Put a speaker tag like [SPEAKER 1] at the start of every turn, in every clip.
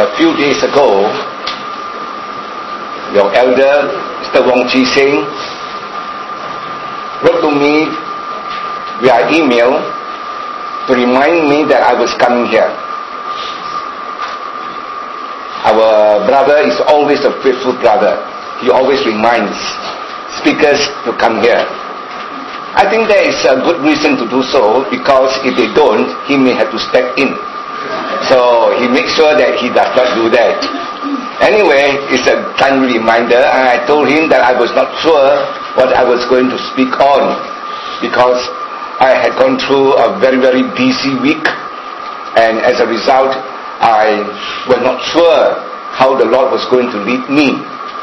[SPEAKER 1] a few days ago, your elder, Mr. Wong Chi Sing, wrote to me via email to remind me that I was coming here. Our brother is always a faithful brother. He always reminds speakers to come here. I think there is a good reason to do so, because if they don't, he may have to step in. So he makes sure that he does not do that. Anyway, it's a timely reminder, and I told him that I was not sure what I was going to speak on, because I had gone through a very, very busy week, and as a result, I was not sure how the Lord was going to lead me.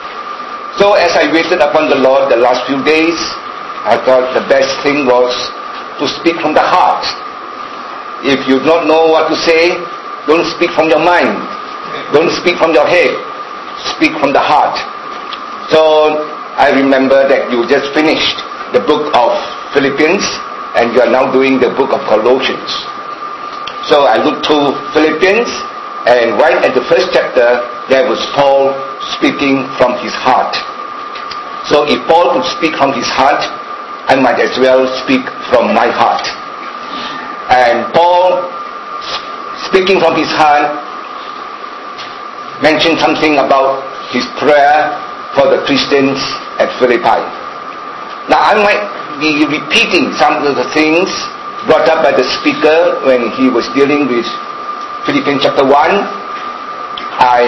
[SPEAKER 1] So as I waited upon the Lord the last few days, I thought the best thing was to speak from the heart. If you don't know what to say, don't speak from your mind. Don't speak from your head. Speak from the heart. So I remember that you just finished the book of Philippians, and you are now doing the book of Colossians. So I looked through Philippians, and right at the first chapter, there was Paul speaking from his heart. So if Paul could speak from his heart, I might as well speak from my heart. And Paul, speaking from his heart, mentioned something about his prayer for the Christians at Philippi. Now I might be repeating some of the things brought up by the speaker when he was dealing with Philippians chapter 1. I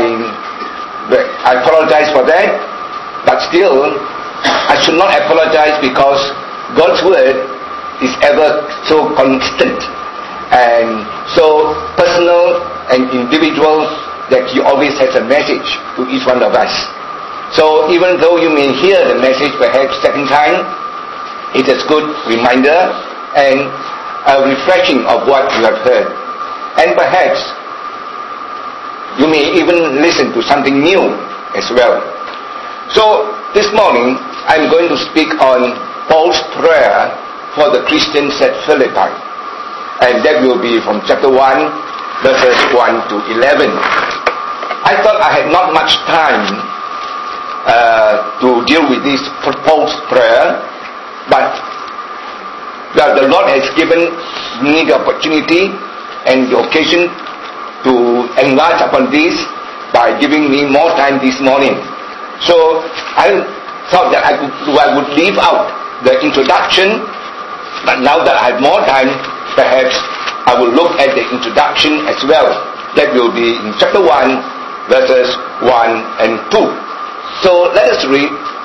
[SPEAKER 1] apologize for that, but still I should not apologize, because God's word is ever so constant and so personal and individual that He always has a message to each one of us. So even though you may hear the message perhaps second time, it is a good reminder and a refreshing of what you have heard. And perhaps you may even listen to something new as well. So this morning I'm going to speak on Paul's prayer for the Christians at Philippi, and that will be from chapter 1 verses 1 to 11. I thought I had not much time to deal with this proposed prayer, but the Lord has given me the opportunity and the occasion to enlarge upon this by giving me more time this morning. So I thought that I would leave out the introduction, but now that I have more time, perhaps I will look at the introduction as well. That will be in chapter 1 verses 1 and 2. So let us read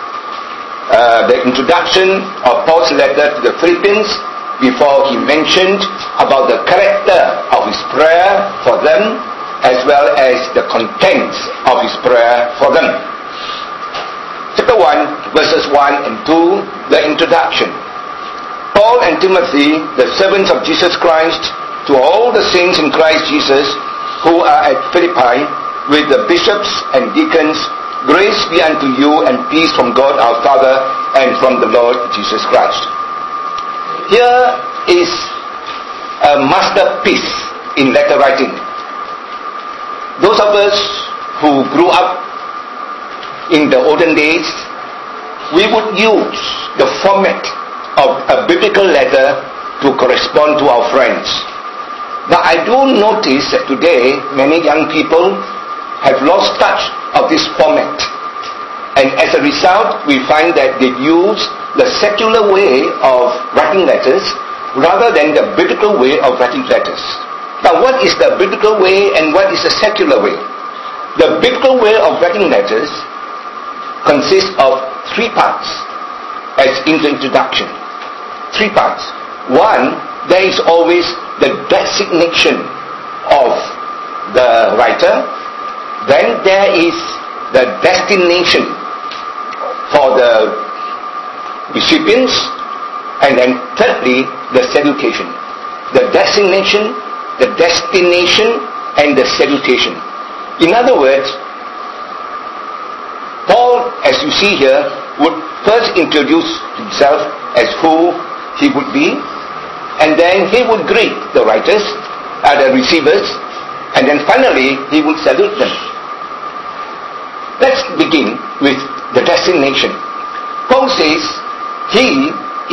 [SPEAKER 1] the introduction of Paul's letter to the Philippians before he mentioned about the character of his prayer for them, as well as the contents of his prayer for them. Chapter 1 verses 1 and 2, the introduction. Paul and Timothy, the servants of Jesus Christ, to all the saints in Christ Jesus who are at Philippi, with the bishops and deacons, grace be unto you and peace from God our Father and from the Lord Jesus Christ. Here is a masterpiece in letter writing. Those of us who grew up in the olden days, we would use the format of a biblical letter to correspond to our friends. Now I do notice that today many young people have lost touch of this format, and as a result we find that they use the secular way of writing letters rather than the biblical way of writing letters. Now what is the biblical way and what is the secular way? The biblical way of writing letters consists of 3 parts, as in the introduction. 3 parts. 1, there is always the designation of the writer. Then there is the destination for the recipients, and then thirdly, the salutation. The designation, the destination, and the salutation. In other words, Paul, as you see here, would first introduce himself as who he would be, and then he would greet the writers, the receivers, And then finally, he would salute them. Let's begin with the destination. Paul says, he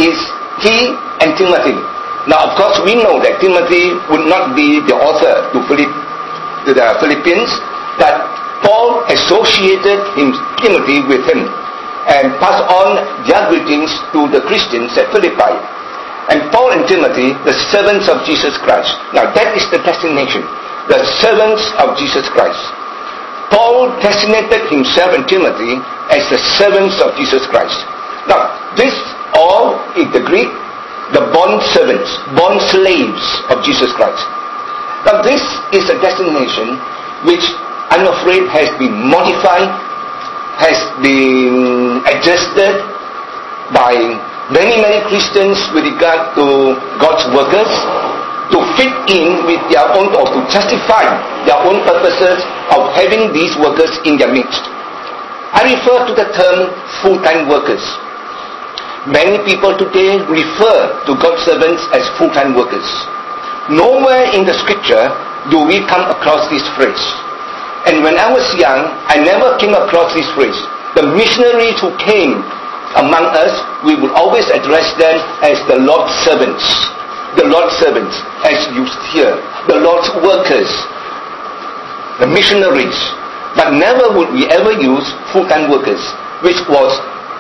[SPEAKER 1] and Timothy. Now, of course, we know that Timothy would not be the author to the Philippians, but Paul associated Timothy with him and passed on their greetings to the Christians at Philippi. And Paul and Timothy, the servants of Jesus Christ. Now, that is the destination. The servants of Jesus Christ. Paul designated himself and Timothy as the servants of Jesus Christ. Now, this all in the Greek, the bond servants, bond slaves of Jesus Christ. Now, this is a destination which I'm afraid has been modified, has been adjusted by many Christians with regard to God's workers to fit in with their own, or to justify their own purposes of having these workers in their midst. I refer to the term full-time workers. Many people today refer to God's servants as full-time workers. Nowhere in the scripture do we come across this phrase. And when I was young, I never came across this phrase. The missionaries who came among us, we would always address them as the Lord's servants. The Lord's servants, as used here. The Lord's workers. The missionaries. But never would we ever use full-time workers, which was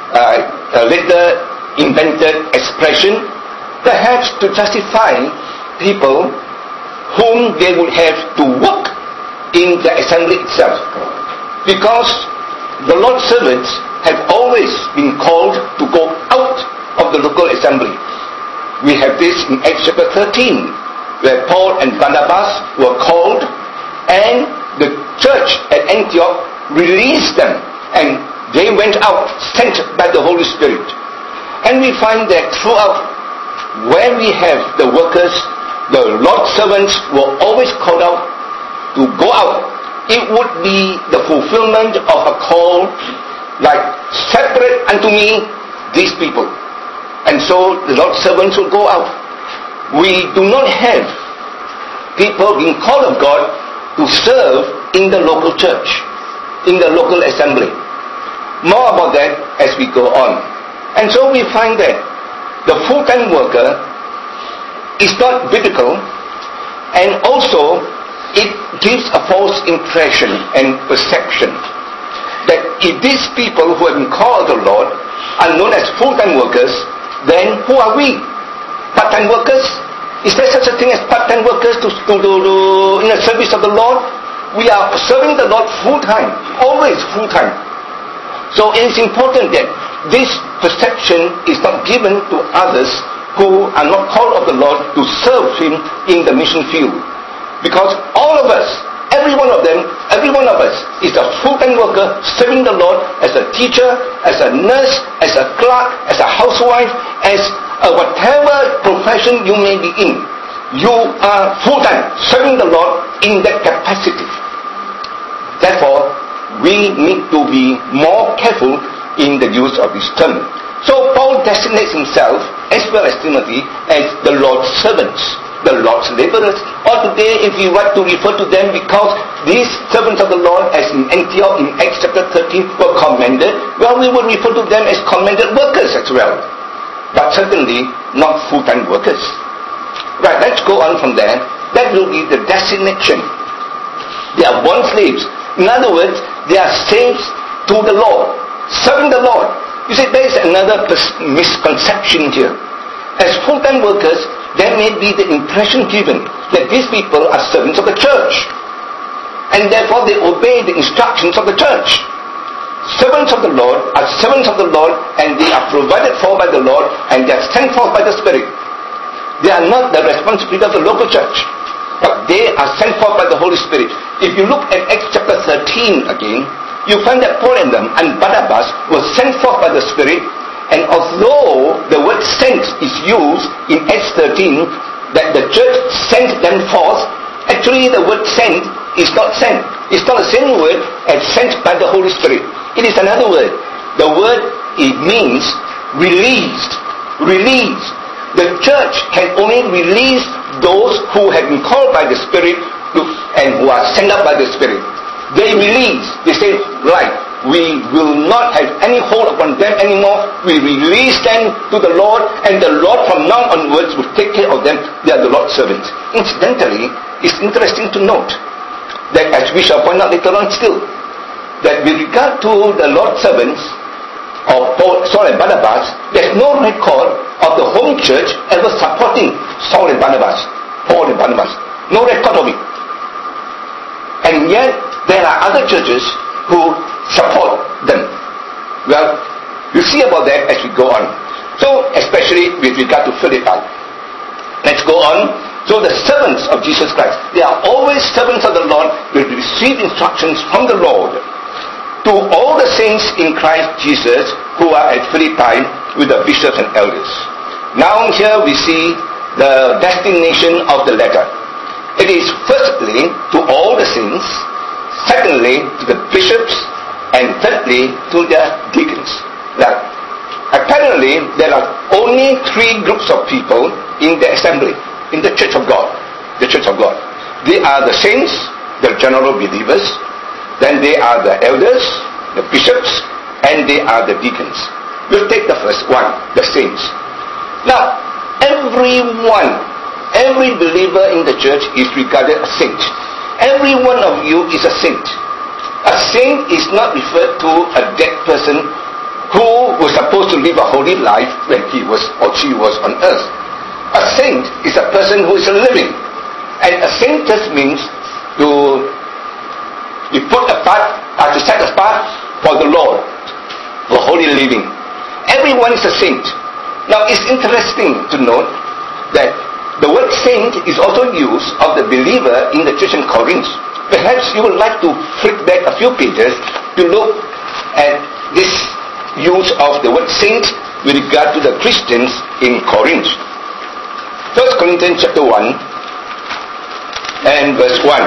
[SPEAKER 1] a later invented expression, perhaps to justify people whom they would have to work in the assembly itself. Because the Lord's servants have always been called to go out of the local assembly. We have this in Acts chapter 13, where Paul and Barnabas were called, and the church at Antioch released them, and they went out, sent by the Holy Spirit. And we find that throughout, where we have the workers, the Lord's servants were always called out to go out. It would be the fulfillment of a call like, separate unto me these people. And so the Lord's servants will go out. We do not have people being called of God to serve in the local church, in the local assembly. More about that as we go on. And so we find that the full-time worker is not biblical, and also it gives a false impression and perception that if these people who have been called of the Lord are known as full-time workers, then who are we? Part-time workers? Is there such a thing as part-time workers in the service of the Lord? We are serving the Lord full-time, always full-time. So it is important that this perception is not given to others who are not called of the Lord to serve Him in the mission field. Because all of us, every one of us is a full-time worker serving the Lord as a teacher, as a nurse, as a clerk, as a housewife, as whatever profession you may be in. You are full-time serving the Lord in that capacity. Therefore, we need to be more careful in the use of this term. So Paul designates himself, as well as Timothy, as the Lord's servants, the Lord's laborers. Or today, if we were to refer to them, because these servants of the Lord, as in Antioch in Acts chapter 13, were commended, well, we would refer to them as commended workers as well. But certainly not full-time workers. Right, let's go on from there. That will be the designation. They are bond slaves. In other words, they are slaves to the Lord, serving the Lord. You see, there is another misconception here. As full-time workers, there may be the impression given that these people are servants of the church, and therefore they obey the instructions of the church. Servants of the Lord are servants of the Lord, and they are provided for by the Lord, and they are sent forth by the Spirit. They are not the responsibility of the local church, but they are sent forth by the Holy Spirit. If you look at Acts chapter 13 again, you find that Paul and Barnabas were sent forth by the Spirit. And although the word sent is used in Acts 13, that the church sent them forth, actually the word sent is not sent. It's not the same word as sent by the Holy Spirit. It is another word. The word, it means released. Released. The church can only release those who have been called by the Spirit and who are sent up by the Spirit. They release. They say, right, we will not have any hold upon them anymore. We release them to the Lord, and the Lord from now onwards will take care of them. They are the Lord's servants. Incidentally, it's interesting to note that, as we shall point out later on still, that with regard to the Lord's servants of Saul and Barnabas, there's no record of the home church ever supporting Saul and Barnabas, Paul and Barnabas. No record of it. And yet, there are other churches who support them. Well, you see about that as we go on. So, especially with regard to Philippi. Let's go on. So the servants of Jesus Christ, they are always servants of the Lord. They receive instructions from the Lord. To all the saints in Christ Jesus who are at Philippi with the bishops and elders. Now here we see the destination of the letter. It is firstly to all the saints, secondly to the bishops, and thirdly to the deacons. Now, apparently there are only three groups of people in the assembly, in the church of God. The church of God. They are the saints, the general believers, then they are the elders, the bishops, and they are the deacons. We'll take the first one, the saints. Now, every believer in the church is regarded a saint. Every one of you is a saint. A saint is not referred to a dead person who was supposed to live a holy life when he was or she was on earth. A saint is a person who is living. And a saint just means to be put apart, to set apart for the Lord, for holy living. Everyone is a saint. Now it's interesting to note that the word saint is also used of the believer in the church in Corinth. Perhaps you would like to flick back a few pages to look at this use of the word saint with regard to the Christians in Corinth. 1 Corinthians chapter 1 and verse 1.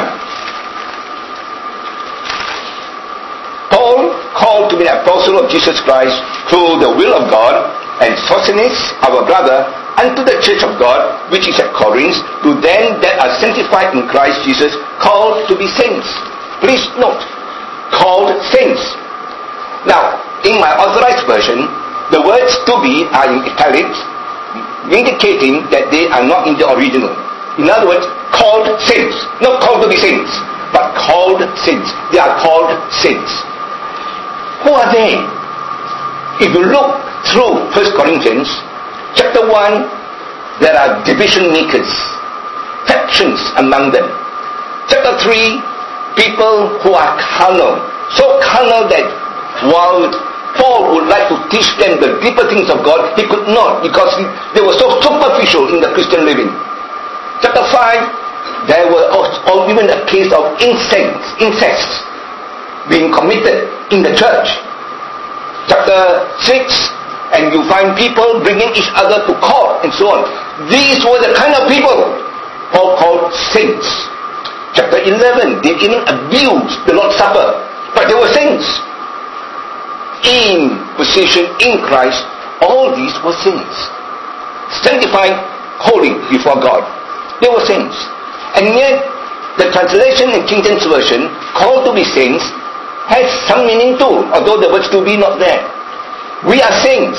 [SPEAKER 1] Paul, called to be an apostle of Jesus Christ through the will of God, and Sosthenes, our brother, unto the church of God, which is at Corinth, to them that are sanctified in Christ Jesus, called to be saints. Please note, called saints. Now, in my authorized version, the words to be are in italics, indicating that they are not in the original. In other words, called saints. Not called to be saints, but called saints. They are called saints. Who are they? If you look through 1 Corinthians, chapter 1, there are division makers, factions among them. Chapter 3, people who are carnal. So carnal that while Paul would like to teach them the deeper things of God, he could not, because they were so superficial in the Christian living. Chapter 5, there were also even a case of incest being committed in the church. Chapter 6, and you find people bringing each other to court and so on. These were the kind of people Paul called saints. Chapter 11, they even abused the Lord's Supper, but they were saints. In position in Christ, all these were saints. Sanctified, holy before God. They were saints. And yet, the translation in King James Version, called to be saints, has some meaning too, although the words to be not there. We are saints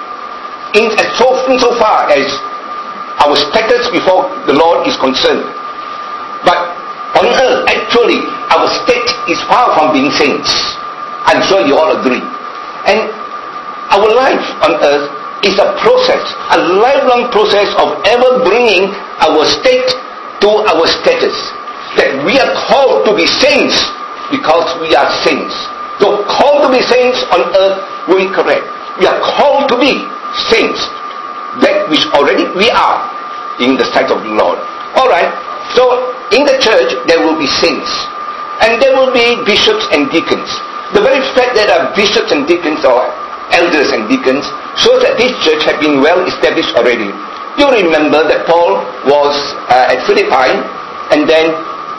[SPEAKER 1] insofar as our status before the Lord is concerned. But on earth, actually, our state is far from being saints. I'm sure you all agree. And our life on earth is a process, a lifelong process of ever bringing our state to our status. That we are called to be saints because we are saints. So called to be saints on earth will be correct. We are called to be saints, that which already we are in the sight of the Lord. Alright, so in the church there will be saints, and there will be bishops and deacons. The very fact that there are bishops and deacons, or elders and deacons, shows that this church had been well established already. You remember that Paul was at Philippi, and then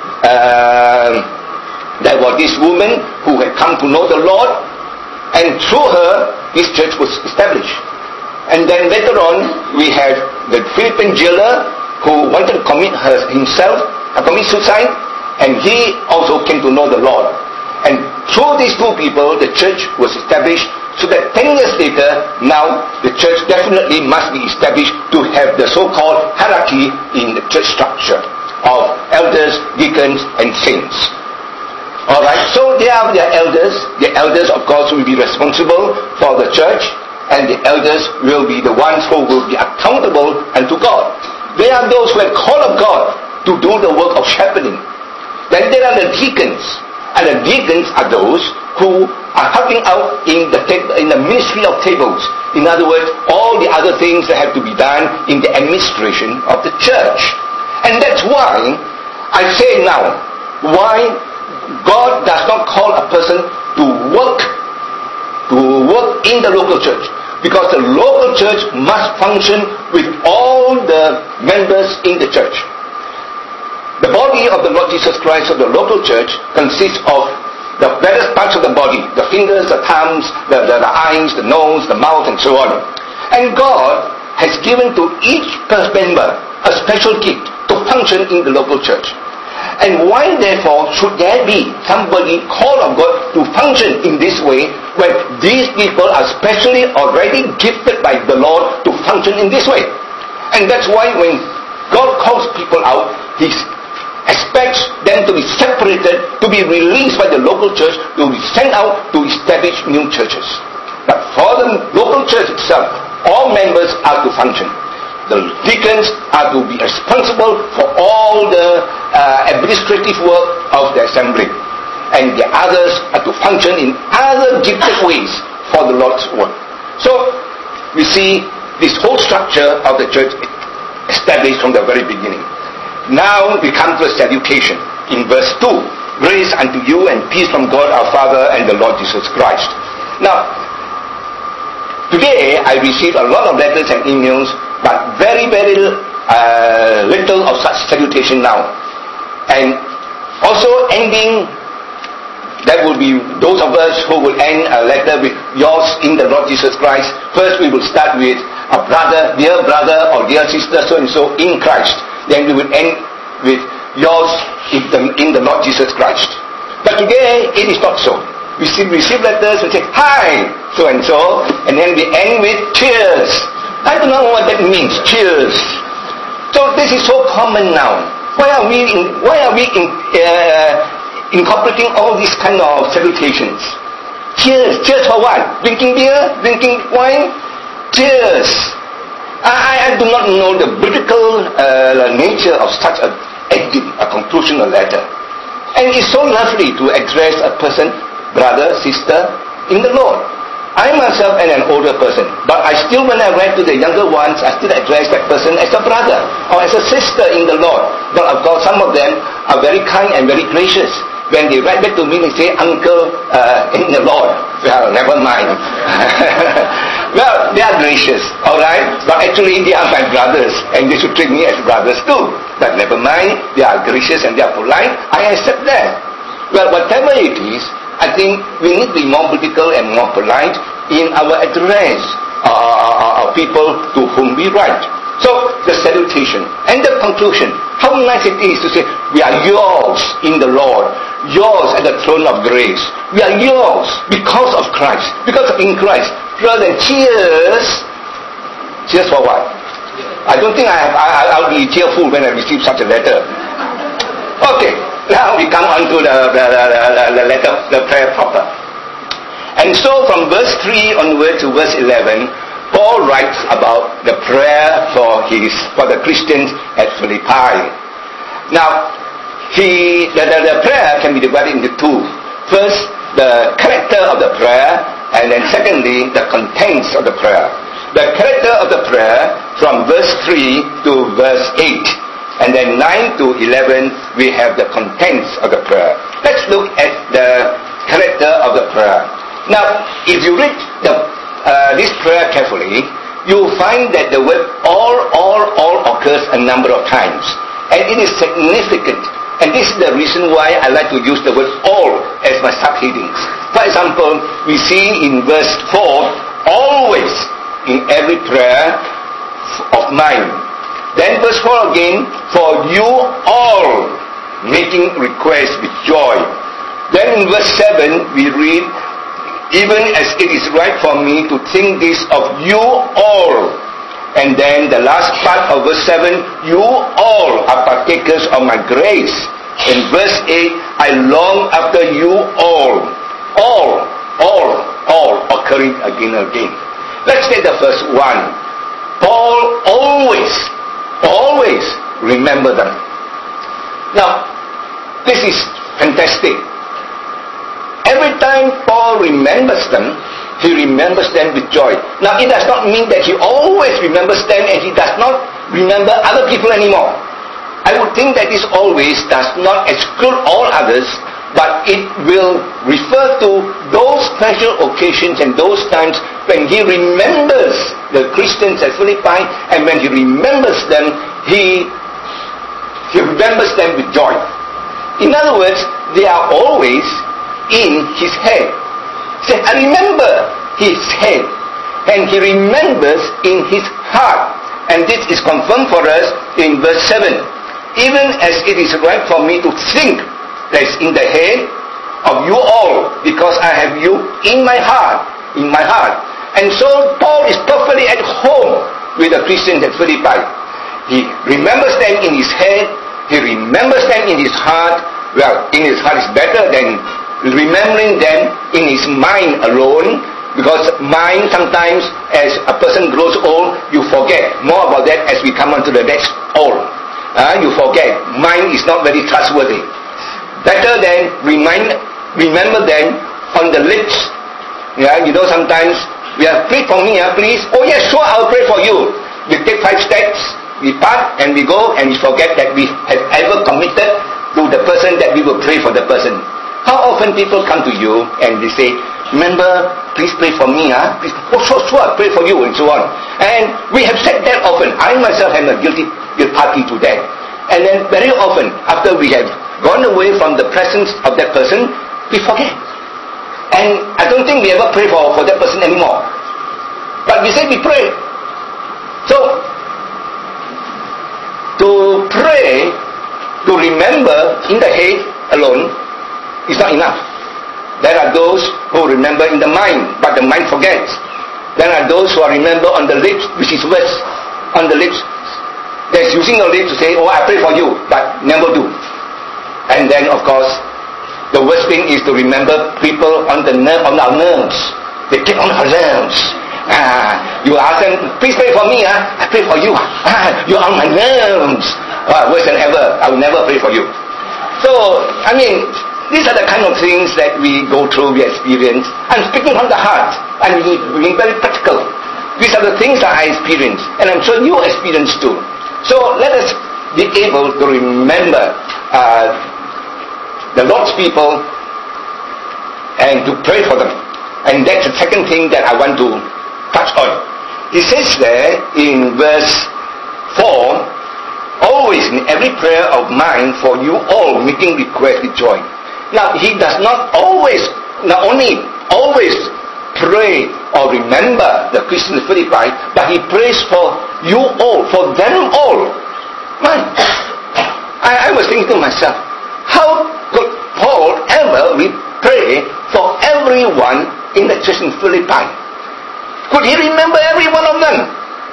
[SPEAKER 1] there was this woman who had come to know the Lord, and through her, this church was established. And then later on, we have the Philippian jailer who wanted to commit suicide, and he also came to know the Lord. And through these two people, the church was established, so that 10 years later, now the church definitely must be established to have the so-called hierarchy in the church structure of elders, deacons, and saints. Alright, so they are the elders. The elders, of course, will be responsible for the church, and the elders will be the ones who will be accountable unto God. They are those who have called of God to do the work of shepherding. Then there are the deacons, and the deacons are those who are helping out in the ministry of tables. In other words, all the other things that have to be done in the administration of the church. And that's why I say now, why God does not call a person to work in the local church. Because the local church must function with all the members in the church. The body of the Lord Jesus Christ of the local church consists of the various parts of the body, the fingers, the thumbs, the eyes, the nose, the mouth, and so on. And God has given to each member a special gift to function in the local church. And why therefore should there be somebody called of God to function in this way when these people are specially already gifted by the Lord to function in this way? And that's why when God calls people out, He expects them to be separated, to be released by the local church, to be sent out to establish new churches. But for the local church itself, all members are to function. The deacons are to be responsible for all the administrative work of the assembly. And the others are to function in other gifted ways for the Lord's work. So, we see this whole structure of the church established from the very beginning. Now we come to a salutation in verse 2. Grace unto you and peace from God our Father and the Lord Jesus Christ. Now, today I received a lot of letters and emails, but very, very little of such salutation now. And also ending, that will be those of us who will end a letter with yours in the Lord Jesus Christ. First we will start with a brother, dear brother or dear sister so-and-so in Christ. Then we will end with yours in the Lord Jesus Christ. But today it is not so. We receive letters, we say, hi, so-and-so, and then we end with cheers. I don't know what that means, cheers. So this is so common now. Why are we incorporating all these kind of salutations? Cheers. Cheers for what? Drinking beer? Drinking wine? Cheers. I do not know the biblical nature of such a conclusional letter. And it's so lovely to address a person, brother, sister, in the Lord. I myself am an older person, but I still, when I write to the younger ones, I still address that person as a brother or as a sister in the Lord. But of course, some of them are very kind and very gracious. When they write back to me, they say, uncle in the Lord. Well, never mind. Well, they are gracious, alright? But actually, they are my brothers, and they should treat me as brothers too. But never mind, they are gracious and they are polite. I accept that. Well, whatever it is, I think we need to be more political and more polite in our address of people to whom we write. So, the salutation and the conclusion. How nice it is to say, we are yours in the Lord. Yours at the throne of grace. We are yours because of Christ. Because of in Christ. Rather than cheers. Cheers for what? I don't think I'll be cheerful when I receive such a letter. Okay. Now we come on to the letter, the prayer proper. And so from verse 3 onward to verse 11, Paul writes about the prayer for the Christians at Philippi. Now, the prayer can be divided into two. First, the character of the prayer, and then secondly, the contents of the prayer. The character of the prayer from verse 3 to verse 8. And then 9 to 11, we have the contents of the prayer. Let's look at the character of the prayer. Now, if you read this prayer carefully, you'll find that the word all occurs a number of times. And it is significant. And this is the reason why I like to use the word all as my subheadings. For example, we see in verse 4, always in every prayer of mine. Then verse 4 again, for you all. making requests with joy. Then in verse 7 we read, even as it is right for me to think this of you all. And then the last part of verse 7, you all are partakers of my grace. In verse 8, I long after you all. All occurring again and again. Let's take the first one. Paul always remember them. Now, this is fantastic. Every time Paul remembers them, he remembers them with joy. Now, it does not mean that he always remembers them and he does not remember other people anymore. I would think that this always does not exclude all others, but it will refer to those special occasions and those times when he remembers the Christians at Philippi, and when he remembers them, he remembers them with joy. In other words, they are always in his head. Say, I remember his head, and he remembers in his heart. And this is confirmed for us in verse 7. Even as it is right for me to think that is in the head of you all, because I have you in my heart. And so Paul is perfectly at home with the Christians at Philippi. He remembers them in his head, he remembers them in his heart. Well, in his heart is better than remembering them in his mind alone, because mind sometimes, as a person grows old, you forget. More about that as we come on to the next old. You forget. Mind is not very trustworthy. Better than remember them on the lips. Yeah, you know, sometimes we have, pray for me, please. Oh yes, sure, I'll pray for you. We take 5 steps, we part, and we go, and we forget that we have ever committed to the person that we will pray for the person. How often people come to you and they say, remember, please pray for me, please, oh sure, I'll pray for you, and so on. And we have said that often. I myself am a guilty party to that. And then very often, after we have gone away from the presence of that person, we forget. And I don't think we ever pray for that person anymore. But we say we pray. So, to pray, to remember in the head alone is not enough. There are those who remember in the mind, but the mind forgets. There are those who are remember on the lips, which is worse. On the lips, there's using your lips to say, oh, I pray for you, but never do. And then, of course, the worst thing is to remember people on our nerves. They get on our nerves. You ask them, please pray for me, I pray for you. You're on my nerves. Worse than ever, I will never pray for you. So, I mean, these are the kind of things that we go through, we experience. I'm speaking from the heart. I'm being very practical. These are the things that I experience, and I'm sure you experience too. So let us be able to remember the Lord's people and to pray for them. And that's the second thing that I want to touch on. He says there in verse 4, always in every prayer of mine for you all, making request with joy. Now, he does not only always pray or remember the Christians of Philippi, but he prays for you all, for them all. Man, I was thinking to myself, how could Paul ever pray for everyone in the church in Philippi? Could he remember every one of them?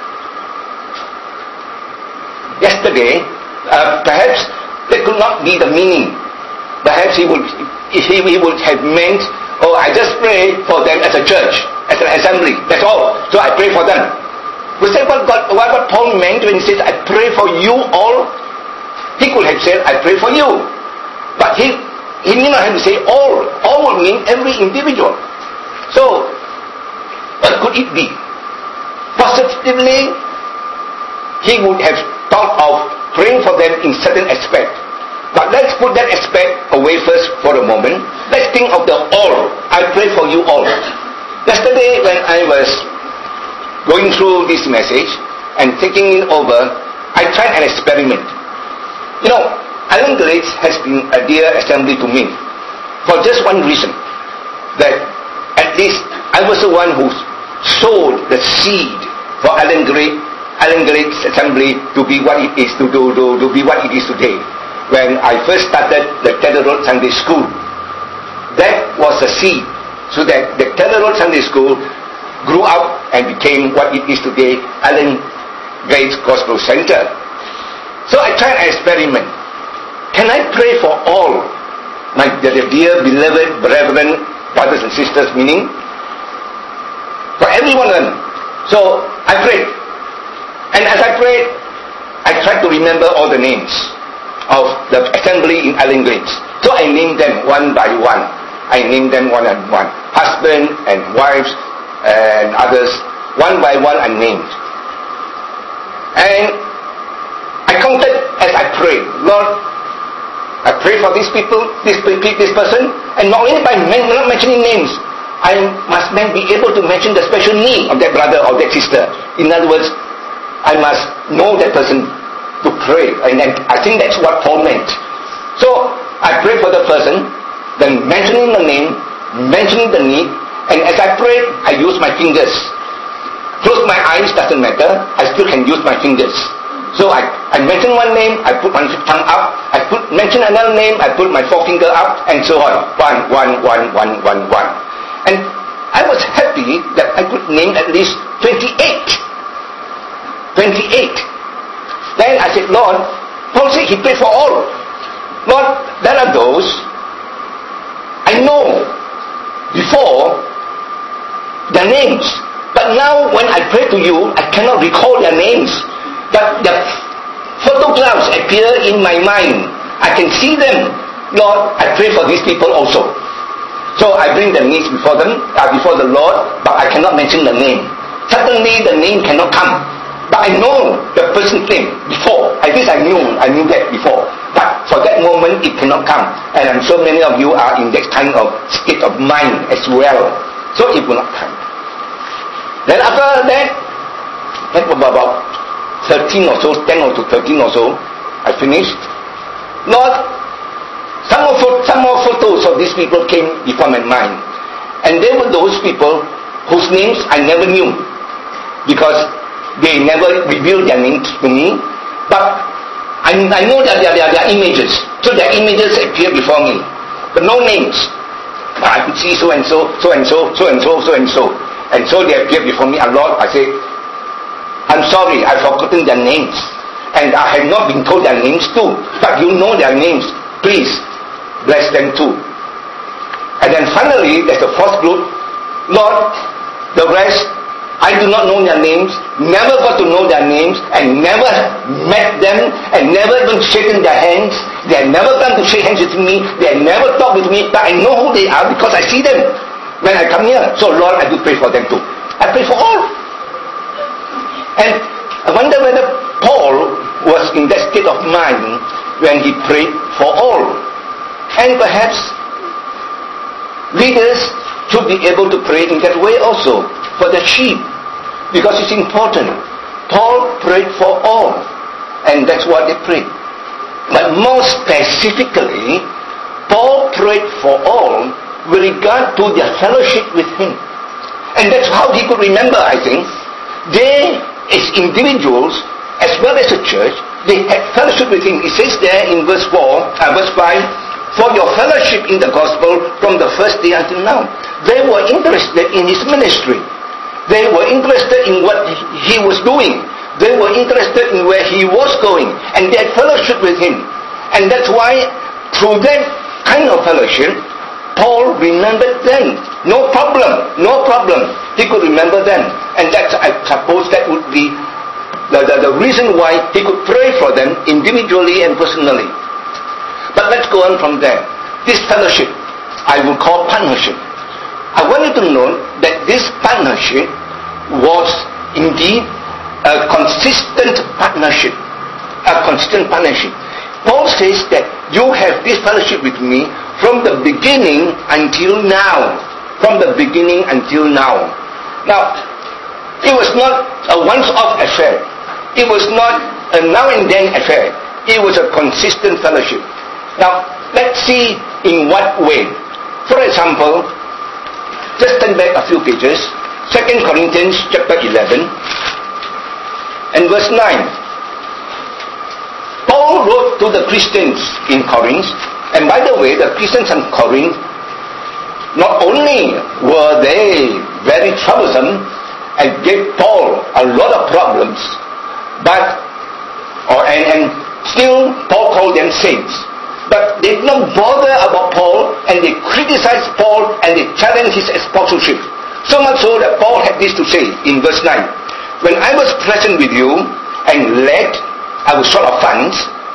[SPEAKER 1] Yesterday, perhaps that could not be the meaning. Perhaps he would have meant, oh, I just pray for them as a church, as an assembly, that's all. So I pray for them. Was that what Paul meant when he says, I pray for you all? He could have said, I pray for you. But he need not have to say all. All would mean every individual. So, what could it be? Positively, he would have thought of praying for them in certain aspect. But let's put that aspect away first for a moment. Let's think of the all. I pray for you all. Yesterday when I was going through this message and thinking it over, I tried an experiment. You know, Alan Grace has been a dear assembly to me for just one reason. That at least I was the one who sowed the seed for Alan Grace assembly to be what it is, to be what it is today. when I first started the Keller Road Sunday School. That was a seed, so that the Keller Road Sunday School grew up and became what it is today, Allen Gates Gospel Center. So I tried an experiment. Can I pray for all my dear beloved brethren, brothers and sisters, meaning for every one of them? So I prayed. And as I prayed, I tried to remember all the names of the assembly in Allen Gates. So I named them one by one. I named them one and one. Husband and wives and others, one by one I named. And I counted as I prayed. Lord, I pray for these people, this person, and not only by not mentioning names, I must then be able to mention the special need of that brother or that sister. In other words, I must know that person to pray. And I think that's what Paul meant. So I pray for the person, then mentioning the name, mentioning the need, and as I prayed, I use my fingers. Close my eyes, doesn't matter, I still can use my fingers. So I mention one name, I put one thumb up, mention another name, I put my forefinger up, and so on. One. And I was happy that I could name at least 28. Then I said, Lord, Paul said he prayed for all. Lord, there are those I know before their names, but now when I pray to you, I cannot recall their names, but the photographs appear in my mind. I can see them. Lord, I pray for these people also. So I bring the needs before the Lord, but I cannot mention the name. Suddenly the name cannot come, but I know the person's name before. At least I knew that before. But for that moment, it cannot come. And I'm sure many of you are in that kind of state of mind as well. So it will not come. Then after that was about 13 or so, 10 or 13 or so, I finished. Lord, some more photos of these people came before my mind. And they were those people whose names I never knew, because they never revealed their names to me. But I know that they are images. So their images appear before me, but no names. But I could see so and so, so and so, so and so, so and so. And so they appear before me. And Lord, I say, I'm sorry, I've forgotten their names. And I have not been told their names too. But you know their names. Please, bless them too. And then finally, there's the fourth group. Lord, the rest, I do not know their names, never got to know their names, and never met them, and never even shaken their hands. They have never come to shake hands with me. They have never talked with me, but I know who they are because I see them when I come here. So Lord, I do pray for them too. I pray for all. And I wonder whether Paul was in that state of mind when he prayed for all. And perhaps leaders should be able to pray in that way also, for the sheep, because it's important. Paul prayed for all, and that's what they prayed. But more specifically, Paul prayed for all with regard to their fellowship with him. And that's how he could remember, I think. They, as individuals, as well as a church, they had fellowship with him. It says there in verse 5, for your fellowship in the gospel from the first day until now. They were interested in his ministry. They were interested in what he was doing. They were interested in where he was going. And they had fellowship with him. And that's why, through that kind of fellowship, Paul remembered them. No problem. He could remember them. And that's, I suppose that would be the reason why he could pray for them individually and personally. But let's go on from there. This fellowship, I will call partnership. I want you to know that this partnership was indeed a consistent partnership. Paul says that you have this fellowship with me from the beginning until now. Now, it was not a once-off affair. It was not a now and then affair. It was a consistent fellowship. Now, let's see in what way. For example, just turn back a few pages. 2 Corinthians chapter 11 and verse 9. Paul Paul wrote to the Christians in Corinth, and by the way, the Christians in Corinth, not only were they very troublesome and gave Paul a lot of problems, and still Paul called them saints. But they did not bother about Paul, and they criticized Paul, and they challenged his apostleship. So much so that Paul had this to say in verse 9. When I was present with you and led, I was short of funds,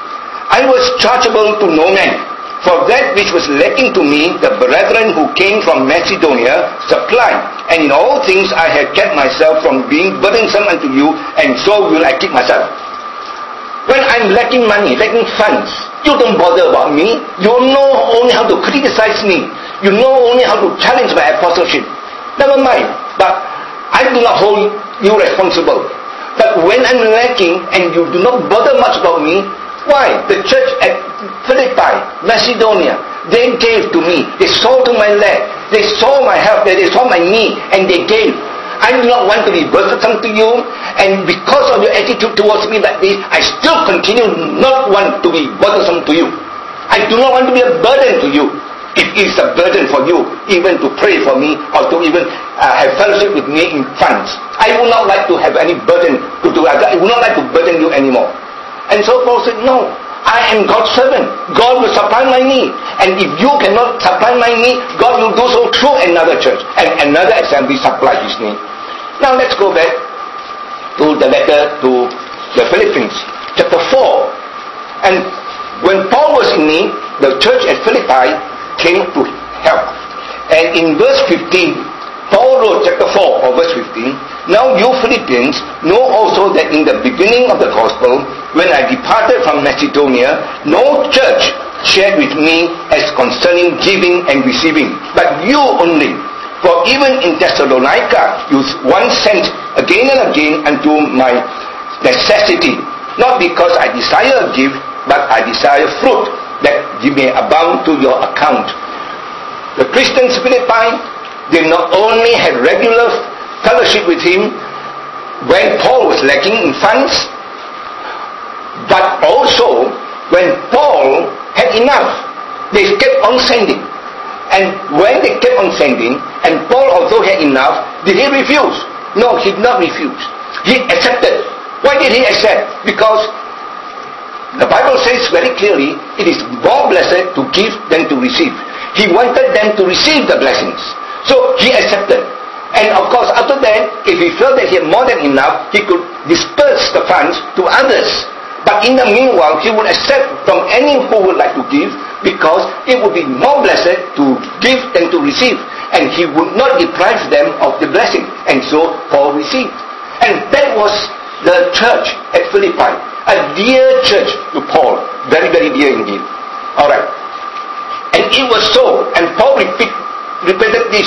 [SPEAKER 1] I was chargeable to no man. For that which was lacking to me, the brethren who came from Macedonia supplied. And in all things I had kept myself from being burdensome unto you, and so will I keep myself. When I'm lacking money, lacking funds, you don't bother about me. You know only how to criticize me. You know only how to challenge my apostleship. Never mind. But I do not hold you responsible. But when I'm lacking and you do not bother much about me, why? The church at Philippi, Macedonia, they gave to me. They saw to my leg. They saw my help. They saw my need, and they gave. I do not want to be burdensome to you, and because of your attitude towards me like this, I still continue not want to be burdensome to you. I do not want to be a burden to you. It is a burden for you even to pray for me or to even have fellowship with me in funds. I would not like to have any burden to do. I would not like to burden you anymore. And so Paul said, no, I am God's servant. God will supply my need. And if you cannot supply my need, God will do so through another church. And another assembly supply his need. Now let's go back to the letter to the Philippians, chapter 4. And when Paul was in need, the church at Philippi came to help. And in verse 15, Paul wrote, chapter 4 or verse 15, now you Philippians know also that in the beginning of the gospel, when I departed from Macedonia, no church shared with me as concerning giving and receiving, but you only. For even in Thessalonica, you once sent again and again unto my necessity, not because I desire a gift, but I desire fruit, that ye may abound to your account. The Christians Philippi, they not only had regular fellowship with him when Paul was lacking in funds, but also when Paul had enough, they kept on sending. And when they kept on sending, and Paul also had enough, did he refuse? No, he did not refuse. He accepted. Why did he accept? Because the Bible says very clearly, it is more blessed to give than to receive. He wanted them to receive the blessings. So he accepted. And of course, after that, if he felt that he had more than enough, he could disperse the funds to others. But in the meanwhile, he would accept from any who would like to give, because it would be more blessed to give than to receive. And he would not deprive them of the blessing. And so Paul received. And that was the church at Philippi. A dear church to Paul. Very, very dear indeed. Alright. And it was so. And Paul repeated this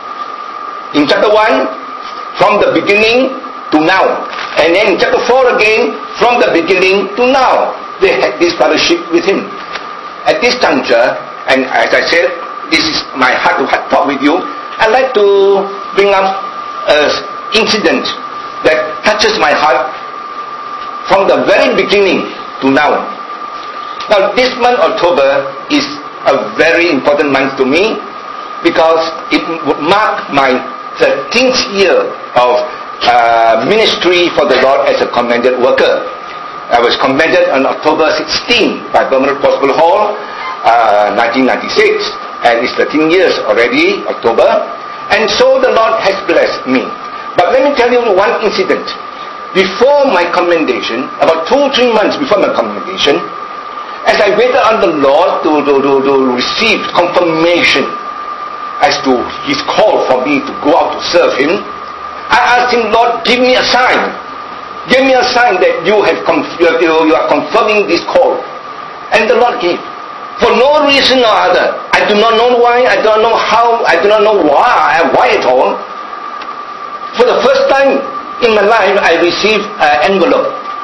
[SPEAKER 1] in chapter 1, from the beginning to now. And then in chapter 4 again, from the beginning to now. They had this fellowship with him. At this juncture, and as I said, this is my heart-to-heart talk with you, I'd like to bring up an incident that touches my heart from the very beginning to now. Now, this month, October, is a very important month to me because it would mark my 13th year of ministry for the Lord as a commended worker. I was commended on October 16 by Permanent Gospel Hall, 1996, and it's 13 years already, October, and so the Lord has blessed me. But let me tell you one incident. Before my commendation, about 2-3 months before my commendation, as I waited on the Lord to receive confirmation as to His call for me to go out to serve Him, I asked Him, Lord, give me a sign. Give me a sign that you are confirming this call. And the Lord gave. For no reason or other. I do not know why, I don't know how, I do not know why at all. For the first time in my life, I received an envelope.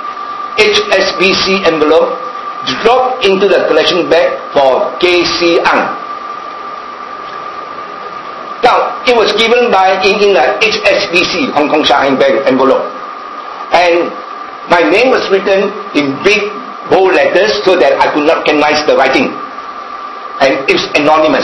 [SPEAKER 1] HSBC envelope dropped into the collection bag for KC Ang. Now, it was given in a HSBC, Hong Kong Shanghai Bank envelope. And my name was written in big bold letters so that I could not recognize the writing. And it's anonymous.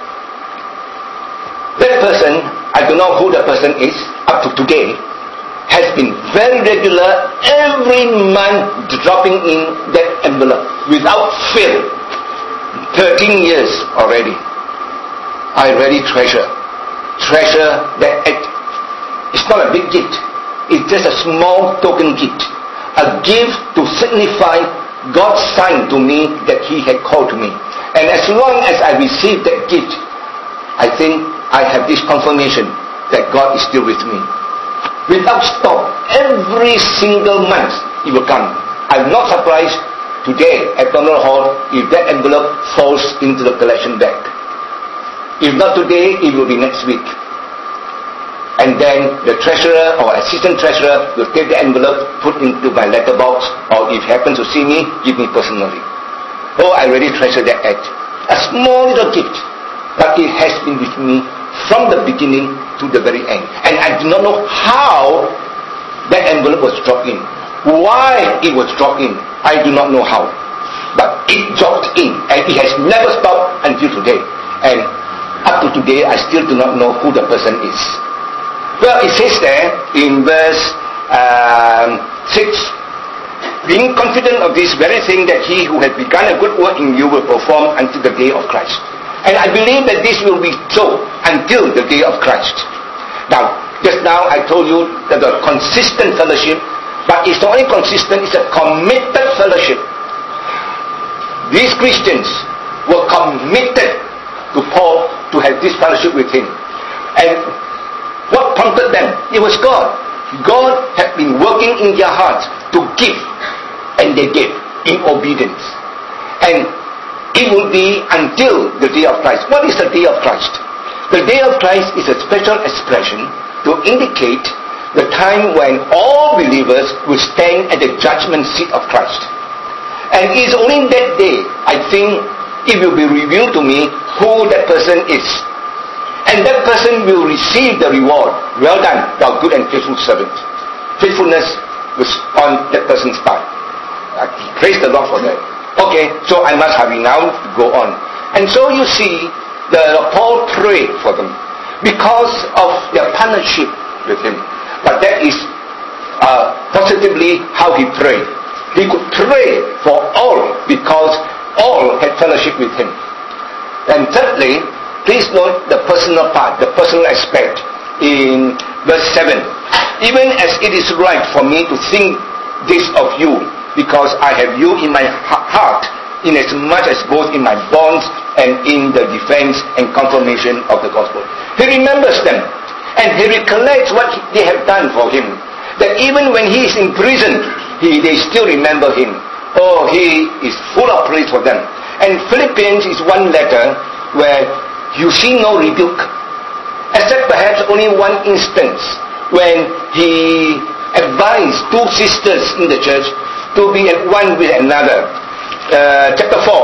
[SPEAKER 1] That person, I don't know who the person is, up to today, has been very regular, every month dropping in that envelope without fail. 13 years already. I really treasure that act. It's not a big gift. It's just a small token gift. A gift to signify God's sign to me that He had called to me. And as long as I receive that gift, I think I have this confirmation that God is still with me. Without stop, every single month it will come. I'm not surprised today at Terminal Hall if that envelope falls into the collection bag. If not today, it will be next week. And then the treasurer or assistant treasurer will take the envelope, put into my letterbox, or if he happens to see me, give me personally. Oh, I really treasure that act. A small little gift, but it has been with me from the beginning to the very end. And I do not know how that envelope was dropped in. Why it was dropped in, I do not know how. But it dropped in, and it has never stopped until today. And up to today, I still do not know who the person is. Well, it says there in verse 6, being confident of this very thing, that he who has begun a good work in you will perform until the day of Christ. And I believe that this will be so until the day of Christ. Now, just now I told you that the consistent fellowship, but it's not only consistent, it's a committed fellowship. These Christians were committed to Paul to have this fellowship with him. And what prompted them? It was God. God had been working in their hearts to give, and they gave in obedience. And it will be until the day of Christ. What is the day of Christ? The day of Christ is a special expression to indicate the time when all believers will stand at the judgment seat of Christ. And it is only that day, I think, it will be revealed to me who that person is. And that person will receive the reward. Well done, thou good and faithful servant. Faithfulness was on that person's part. Praise the Lord for that. Okay, so I must hurry now to go on. And so you see, Paul prayed for them because of their partnership with him. But that is positively how he prayed. He could pray for all because all had fellowship with him. And thirdly, please note the personal part, the personal aspect in verse 7. Even as it is right for me to think this of you, because I have you in my heart, inasmuch as both in my bonds and in the defense and confirmation of the gospel. He remembers them, and he recollects what they have done for him. That even when he is in prison, they still remember him. Oh, he is full of praise for them. And Philippians is one letter where you see no rebuke, except perhaps only one instance when he advised two sisters in the church to be at one with another. Chapter 4.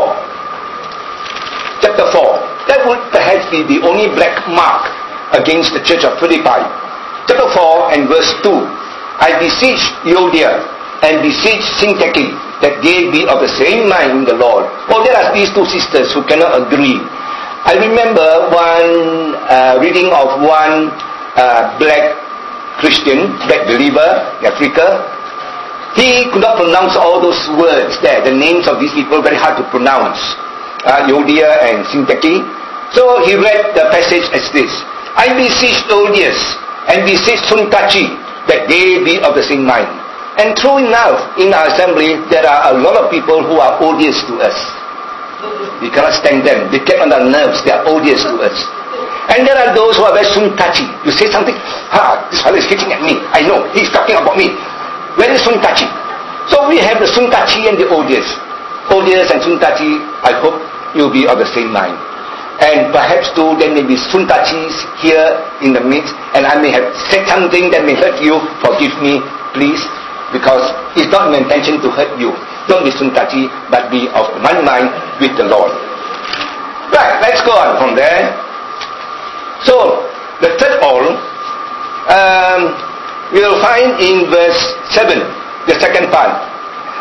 [SPEAKER 1] That would perhaps be the only black mark against the church of Philippi. Chapter 4 and verse 2. I beseech Euodia and beseech Syntyche that they be of the same mind in the Lord. Oh, there are these two sisters who cannot agree. I remember one reading of one black Christian, black believer in Africa. He could not pronounce all those words there. The names of these people very hard to pronounce. Euodia and Syntyche. So he read the passage as this. I beseech Euodias and beseech Syntyche that they be of the same mind. And true enough, in our assembly, there are a lot of people who are odious to us. We cannot stand them. They get on our nerves. They are odious to us. And there are those who are very Syntyche. You say something, this fellow is hitting at me. I know, he's talking about me. Very Syntyche. So we have the Syntyche and the odious. Odious and Syntyche, I hope you'll be of the same mind. And perhaps too, there may be Syntyches here in the midst, and I may have said something that may hurt you. Forgive me, please, because it's not my intention to hurt you. Don't be Syntyche, but be of one mind with the Lord. Right, let's go on from there. So, the third all, we will find in verse 7, the second part.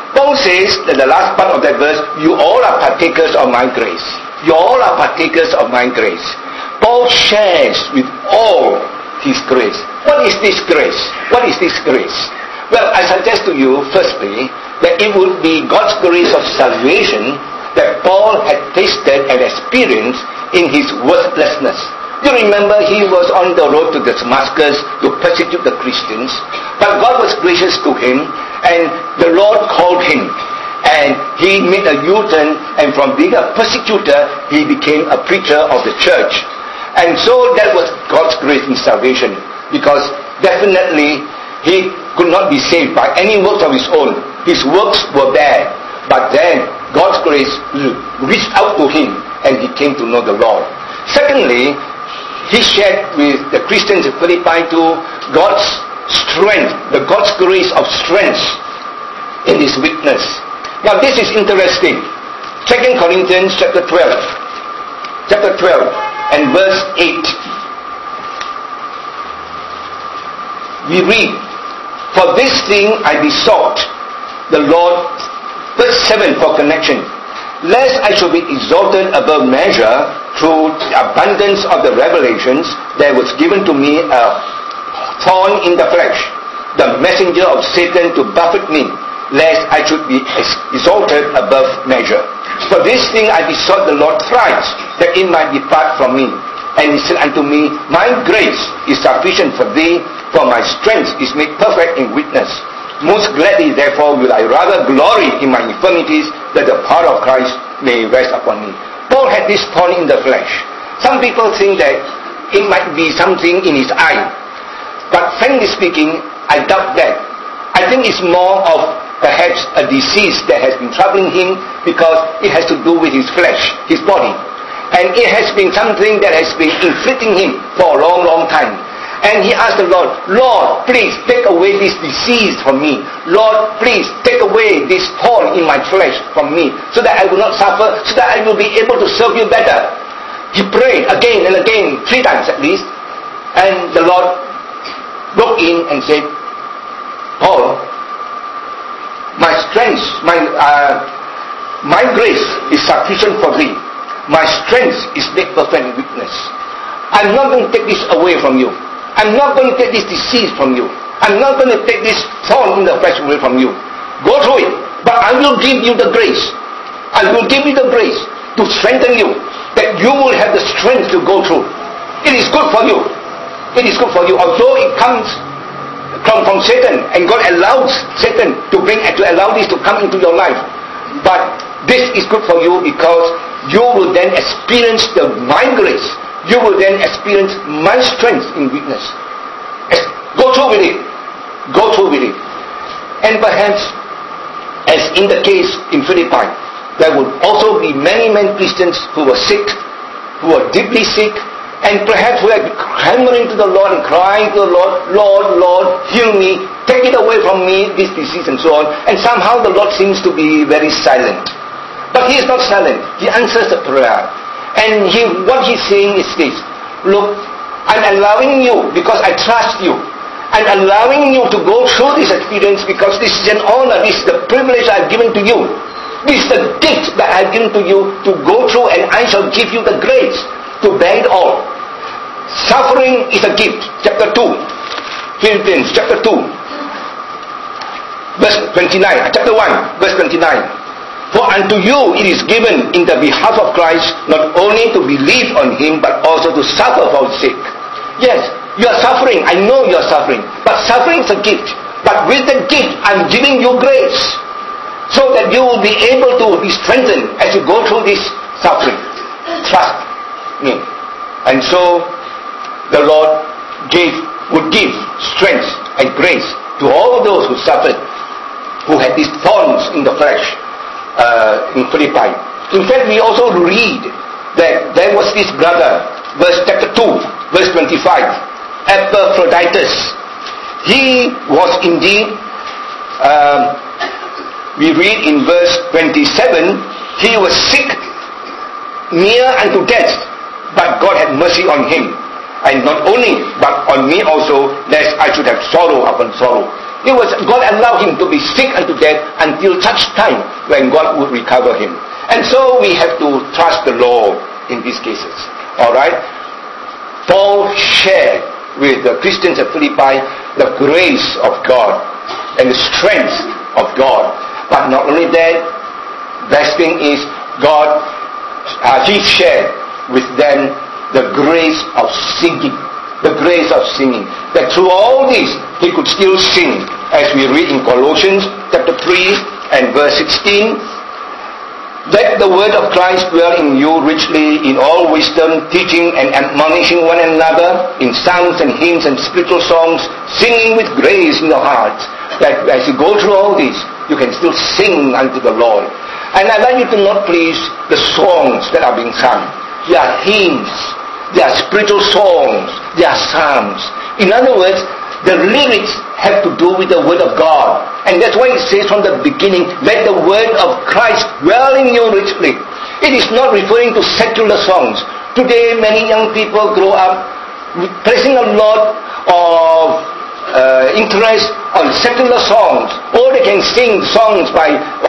[SPEAKER 1] Paul says that the last part of that verse, you all are partakers of my grace. You all are partakers of my grace. Paul shares with all his grace. What is this grace? What is this grace? Well, I suggest to you, firstly, that it would be God's grace of salvation that Paul had tasted and experienced in his worthlessness. You remember he was on the road to Damascus to persecute the Christians, but God was gracious to him, and the Lord called him, and he made a U-turn, and from being a persecutor, he became a preacher of the church. And so that was God's grace in salvation, because definitely he could not be saved by any works of his own. His works were bad, but then God's grace reached out to him, and he came to know the Lord. Secondly, he shared with the Christians in Philippi too God's strength, the God's grace of strength in his weakness. Now this is interesting. 2 Corinthians chapter 12 and verse 8. We read, for this thing I besought the Lord, verse 7 for connection, lest I should be exalted above measure through the abundance of the revelations. There was given to me a thorn in the flesh, the messenger of Satan to buffet me, lest I should be exalted above measure. For this thing I besought the Lord thrice, that it might depart from me. And he said unto me, my grace is sufficient for thee, for my strength is made perfect in weakness. Most gladly therefore will I rather glory in my infirmities, that the power of Christ may rest upon me. Paul had this thorn in the flesh. Some people think that it might be something in his eye, but frankly speaking, I doubt that. I think it's more of perhaps a disease that has been troubling him, because it has to do with his flesh, his body. And it has been something that has been inflicting him for a long, long time. And he asked the Lord, Lord, please take away this disease from me. Lord, please take away this thorn in my flesh from me, so that I will not suffer, so that I will be able to serve you better. He prayed again and again, 3 times at least. And the Lord broke in and said, Paul, my strength, my grace is sufficient for thee. My strength is made perfect in weakness. I'm not going to take this away from you. I'm not going to take this disease from you. I'm not going to take this thorn in the flesh away from you. Go through it. But I will give you the grace. I will give you the grace to strengthen you, that you will have the strength to go through. It is good for you. It is good for you. Although it comes from Satan, and God allows Satan to allow this to come into your life. But this is good for you, because you will then experience my grace. You will then experience my strength in weakness. Go through with it. Go through with it. And perhaps, as in the case in Philippi, there would also be many Christians who were sick, who were deeply sick, and perhaps who are clamoring to the Lord and crying to the Lord, Lord, Lord, heal me, take it away from me, this disease and so on. And somehow the Lord seems to be very silent. But He is not silent. He answers the prayer. And what He's saying is this: look, I'm allowing you because I trust you. I'm allowing you to go through this experience because this is an honor, this is the privilege I've given to you. This is the gift that I've given to you to go through, and I shall give you the grace to bear it all. Suffering is a gift. Chapter 2, Philippians chapter 2, verse 29. Chapter 1, verse 29. For unto you it is given in the behalf of Christ not only to believe on Him, but also to suffer for His sake. Yes, you are suffering. I know you are suffering. But suffering is a gift. But with the gift, I'm giving you grace, so that you will be able to be strengthened as you go through this suffering. Trust me. And so the Lord would give strength and grace to all those who suffered, who had these thorns in the flesh in Philippi. In fact, we also read that there was this brother, chapter 2, verse 25, Epaphroditus. He was indeed, we read in verse 27, he was sick, near unto death, but God had mercy on him. And not only, but on me also, lest I should have sorrow upon sorrow. It was God allowed him to be sick unto death until such time when God would recover him. And so we have to trust the Lord in these cases. Alright? Paul shared with the Christians at Philippi the grace of God and the strength of God. But not only that, best thing is he shared with them the grace of singing. The grace of singing. That through all this, he could still sing. As we read in Colossians chapter 3 and verse 16. Let the word of Christ dwell in you richly in all wisdom, teaching and admonishing one another in psalms and hymns and spiritual songs, singing with grace in your hearts. That as you go through all this, you can still sing unto the Lord. And I'd like you to note, please, the songs that are being sung. They are hymns. They are spiritual songs. They are psalms. In other words, the lyrics have to do with the Word of God. And that's why it says from the beginning, let the Word of Christ dwell in you richly. It is not referring to secular songs. Today, many young people grow up placing a lot of interest on secular songs. Or they can sing songs by